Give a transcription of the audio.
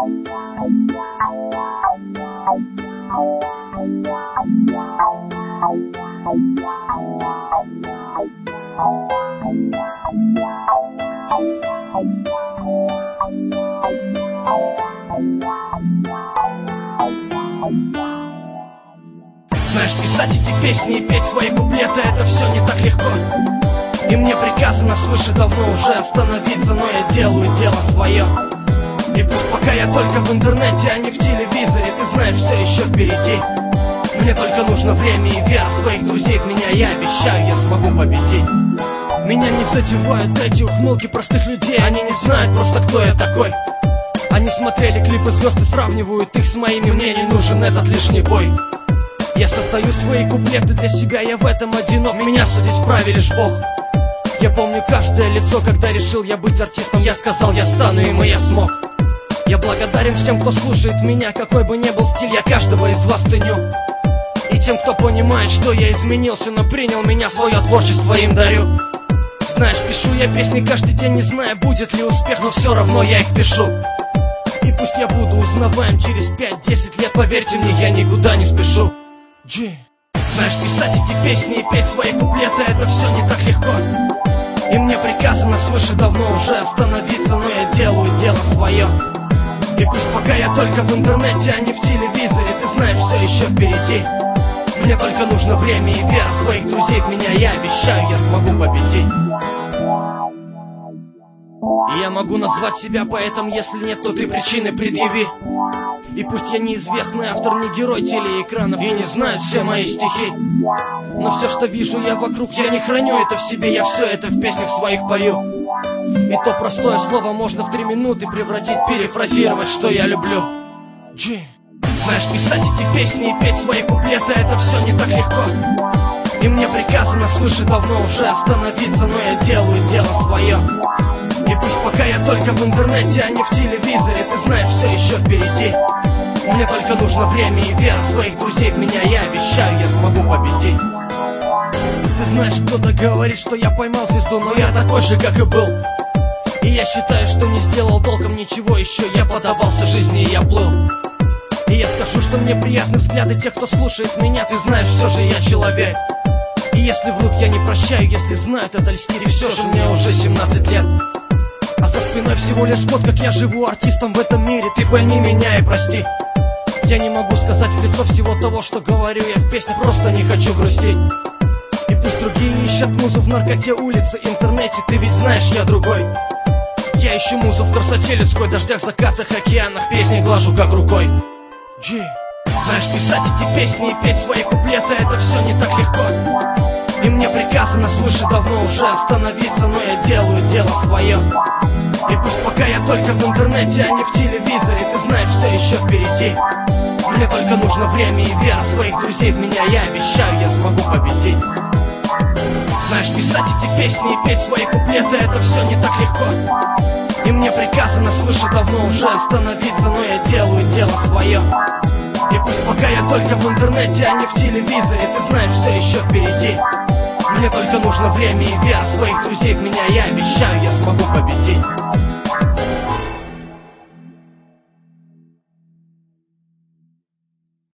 Знаешь, писать эти песни и петь свои куплеты — это все не так легко. И мне приказано свыше давно уже остановиться, но я делаю дело свое. И пусть пока я только в интернете, а не в телевизоре, ты знаешь, все еще впереди. Мне только нужно время и вера своих друзей в меня. Я обещаю, я смогу победить. Меня не задевают эти ухмылки простых людей. Они не знают просто, кто я такой. Они смотрели клипы звезд и сравнивают их с моими. Мне не нужен этот лишний бой. Я создаю свои куплеты для себя, я в этом одинок. Меня судить вправе лишь Бог. Я помню каждое лицо, когда решил я быть артистом. Я сказал, я стану, им, и я смог. Я благодарен всем, кто слушает меня. Какой бы ни был стиль, я каждого из вас ценю. И тем, кто понимает, что я изменился, но принял меня, свое творчество им дарю. Знаешь, пишу я песни каждый день, не зная, будет ли успех, но все равно я их пишу. И пусть я буду узнаваем через 5-10 лет, поверьте мне, я никуда не спешу. Знаешь, писать эти песни и петь свои куплеты — это все не так легко. И мне приказано свыше давно уже остановиться, но я делаю дело свое. И пусть пока я только в интернете, а не в телевизоре, ты знаешь, все еще впереди. Мне только нужно время и вера своих друзей в меня. Я обещаю, я смогу победить. И я могу назвать себя поэтом, если нет, то ты причины предъяви. И пусть я неизвестный автор, не герой телеэкранов, и не знают все мои стихи, но все, что вижу я вокруг, я не храню это в себе. Я все это в песнях своих пою. И то простое слово можно в 3 минуты превратить, перефразировать, что я люблю. Знаешь, писать эти песни и петь свои куплеты — это все не так легко. И мне приказано свыше давно уже остановиться, но я делаю дело свое. И пусть пока я только в интернете, а не в телевизоре, ты знаешь, все еще впереди. Мне только нужно время и вера своих друзей в меня. Я обещаю, я смогу победить. Ты знаешь, кто-то говорит, что я поймал звезду, но я такой же, как и был. И я считаю, что не сделал толком ничего еще. Я подавался жизни, и я плыл. И я скажу, что мне приятны взгляды тех, кто слушает меня. Ты знаешь, все же я человек. И если врут, я не прощаю, если знают, это льстили. Все же мне уже 17 лет. А за спиной всего лишь год, как я живу артистом в этом мире. Ты пойми меня и прости. Я не могу сказать в лицо всего того, что говорю я в песнях, просто не хочу грустить. И пусть другие ищут музу в наркоте, улице, интернете, ты ведь знаешь, я другой. Я ищу музу в красоте людской, дождях, закатах, океанах, песни глажу как рукой. Знаешь, писать эти песни и петь свои куплеты — это все не так легко. И мне приказано свыше давно уже остановиться, но я делаю дело свое. И пусть пока я только в интернете, а не в телевизоре, ты знаешь, все еще впереди. Мне только нужно время и вера своих друзей в меня. Я обещаю, я смогу победить. Знаешь, писать эти песни и петь свои куплеты — это все не так легко. И мне приказано свыше давно уже остановиться, но я делаю дело свое. И пусть пока я только в интернете, а не в телевизоре, ты знаешь, все еще впереди. Мне только нужно время и вера своих друзей в меня. Я обещаю, я смогу победить.